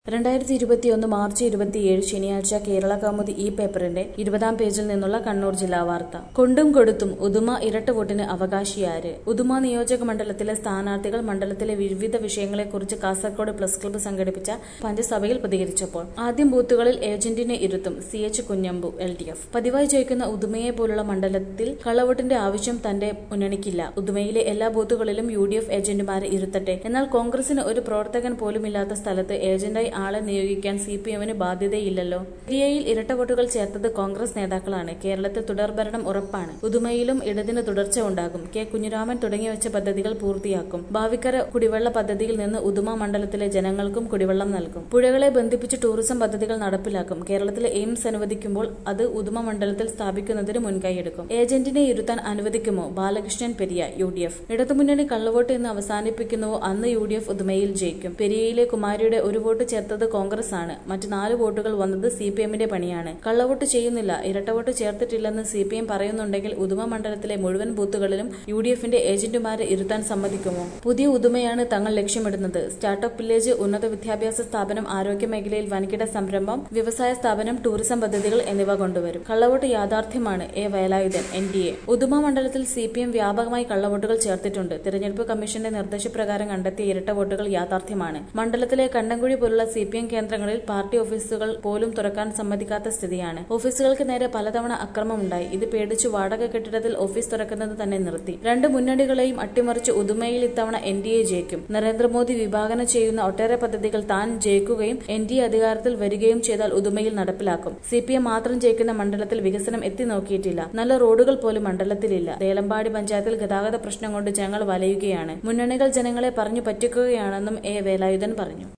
2021 March 27 ശനിയാഴ്ച കേരള കൗമുദി ഈ പേപ്പറിന്റെ 20-ാം പേജിൽ നിന്നുള്ള കണ്ണൂർ ജില്ലാ വാർത്ത. കൊണ്ടും കൊടുത്തും ഉദുമ ഇരട്ട വോട്ടിന് അവകാശിയാര്? ഉദുമ നിയോജക മണ്ഡലത്തിലെ സ്ഥാനാർത്ഥികൾ മണ്ഡലത്തിലെ വിവിധ വിഷയങ്ങളെക്കുറിച്ച് കാസർകോട് പ്രസ് ക്ലബ്ബ് സംഘടിപ്പിച്ച പഞ്ചസഭയിൽ പ്രതികരിച്ചപ്പോൾ ആദ്യം ബൂത്തുകളിൽ ഏജന്റിനെ ഇരുത്തും. CH Kunhambu LDF. പതിവായി ജയിക്കുന്ന ഉദുമയെ പോലുള്ള മണ്ഡലത്തിൽ കള്ളവോട്ടിന്റെ ആവശ്യം തന്റെ മുന്നണിക്കില്ല. ഉദുമയിലെ എല്ലാ ബൂത്തുകളിലും UDF ഏജന്റുമാരെ ഇരുത്തട്ടെ. എന്നാൽ കോൺഗ്രസിന് ഒരു പ്രവർത്തകൻ പോലുമില്ലാത്ത സ്ഥലത്ത് ഏജന്റായി ആളെ നിയോഗിക്കാൻ CPM-ന് ബാധ്യതയില്ലല്ലോ. ഏരിയയിൽ ഇരട്ട വോട്ടുകൾ ചേർത്തത് കോൺഗ്രസ് നേതാക്കളാണ്. കേരളത്തിൽ തുടർഭരണം ഉറപ്പാണ്. ഉദുമയിലും ഇടതിന് തുടർച്ച ഉണ്ടാകും. K കുഞ്ഞിരാമൻ തുടങ്ങിവെച്ച പദ്ധതികൾ പൂർത്തിയാക്കും. ഭാവിക്കര കുടിവെള്ള പദ്ധതിയിൽ നിന്ന് ഉദുമ മണ്ഡലത്തിലെ ജനങ്ങൾക്കും കുടിവെള്ളം നൽകും. പുഴകളെ ബന്ധിപ്പിച്ച് ടൂറിസം പദ്ധതികൾ നടപ്പിലാക്കും. കേരളത്തിലെ എയിംസ് അനുവദിക്കുമ്പോൾ അത് ഉദുമ മണ്ഡലത്തിൽ സ്ഥാപിക്കുന്നതിന് മുൻകൈയെടുക്കും. ഏജന്റിനെ ഇരുത്താൻ അനുവദിക്കുമോ? ബാലകൃഷ്ണൻ പെരിയ UDF. ഇടതുമുന്നണി കള്ളവോട്ട് എന്ന് അവസാനിപ്പിക്കുന്നുവോ അന്ന് UDF ഉദുമയിൽ ജയിക്കും. പെരിയയിലെ കുമാരിയുടെ ഒരു വോട്ട് ചേർത്തത് കോൺഗ്രസ് ആണ്. മറ്റ് 4 വോട്ടുകൾ വന്നത് CPM-ന്റെ പണിയാണ്. കള്ളവോട്ട് ചെയ്യുന്നില്ല, ഇരട്ടവോട്ട് ചേർത്തിട്ടില്ലെന്ന് CPM പറയുന്നുണ്ടെങ്കിൽ ഉദുമ മണ്ഡലത്തിലെ മുഴുവൻ ബൂത്തുകളിലും UDF-ന്റെ ഏജന്റുമാരെ ഇരുത്താൻ സമ്മതിക്കുമോ? പുതിയ ഉദുമയാണ് തങ്ങൾ ലക്ഷ്യമിടുന്നത്. സ്റ്റാർട്ടപ്പ് വില്ലേജ്, ഉന്നത വിദ്യാഭ്യാസ സ്ഥാപനം, ആരോഗ്യ മേഖലയിൽ വൻകിട സംരംഭം, വ്യവസായ സ്ഥാപനം, ടൂറിസം പദ്ധതികൾ എന്നിവ കൊണ്ടുവരും. കള്ളവോട്ട് യാഥാർത്ഥ്യമാണ്. A Velayudhan NDA. ഉദുമ മണ്ഡലത്തിൽ CPM വ്യാപകമായി കള്ളവോട്ടുകൾ ചേർത്തിട്ടുണ്ട്. തിരഞ്ഞെടുപ്പ് കമ്മീഷന്റെ നിർദ്ദേശപ്രകാരം കണ്ടെത്തിയ ഇരട്ട വോട്ടുകൾ യാഥാർത്ഥ്യമാണ്. മണ്ഡലത്തിലെ കണ്ടംകുഴി പോലുള്ള CPM കേന്ദ്രങ്ങളിൽ പാർട്ടി ഓഫീസുകൾ പോലും തുറക്കാൻ സമ്മതിക്കാത്ത സ്ഥിതിയാണ്. ഓഫീസുകൾക്ക് നേരെ പലതവണ അക്രമമുണ്ടായി. ഇത് പേടിച്ചു വാടക കെട്ടിടത്തിൽ ഓഫീസ് തുറക്കുന്നത് തന്നെ നിർത്തി. 2 മുന്നണികളെയും അട്ടിമറിച്ച് ഉദുമയിൽ ഇത്തവണ NDA ജയിക്കും. നരേന്ദ്രമോദി വിഭാവന ചെയ്യുന്ന ഒട്ടേറെ പദ്ധതികൾ താൻ ജയിക്കുകയും NDA അധികാരത്തിൽ വരികയും ചെയ്താൽ ഉദുമയിൽ നടപ്പിലാക്കും. CPM മാത്രം ജയിക്കുന്ന മണ്ഡലത്തിൽ വികസനം എത്തി നോക്കിയിട്ടില്ല. നല്ല റോഡുകൾ പോലും മണ്ഡലത്തിലില്ല. ദേലമ്പാടി പഞ്ചായത്തിൽ ഗതാഗത പ്രശ്നം കൊണ്ട് ജനങ്ങൾ വലയുകയാണ്. മുന്നണികൾ ജനങ്ങളെ പറഞ്ഞു പറ്റിക്കുകയാണെന്നും A വേലായുധൻ പറഞ്ഞു.